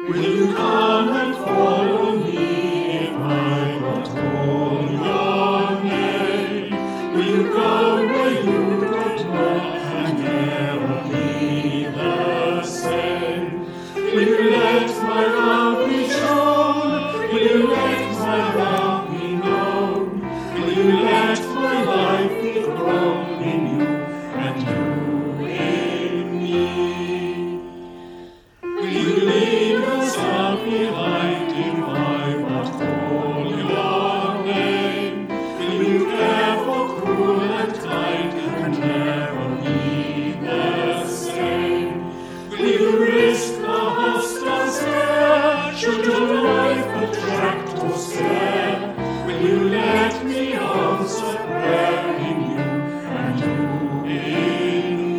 Will you come and follow me if I will call your name? Will you go where you don't know and never be the same? Will you let my love be shown? Will you let my love be known? Will you let my life be grown in you and you in me? Will you leave yourself behind if I but call your name? Will you care for cruel and kind and never be the same? Will you risk the hostile stare should your life attract or scare? Will you let me answer prayer in you and you in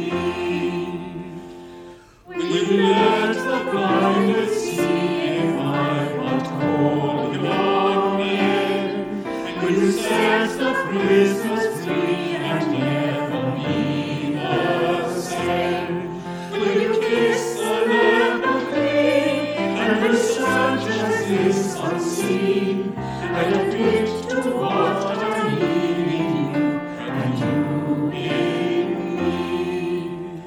me? Will you let the blinded see if I but call your name? Will you set the prisoners free and never be the same? Will you kiss the leper clean and research as is unseen and admit to what I need in you and you in me?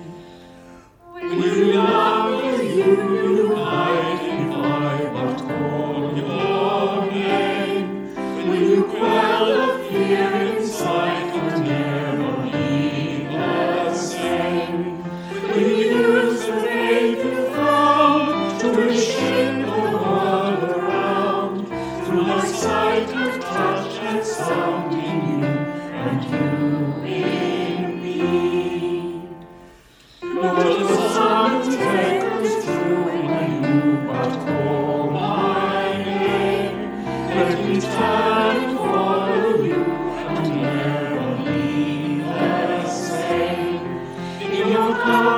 Will you love as you hide if I but call your name? Will you quell the fear inside and never be the same? Will you use the faith you found to reshape the world around through my sight and touch and sound in you and you in me? Lord, the summons echoes true when you but call my name. Let me turn and follow you and never be the same. In your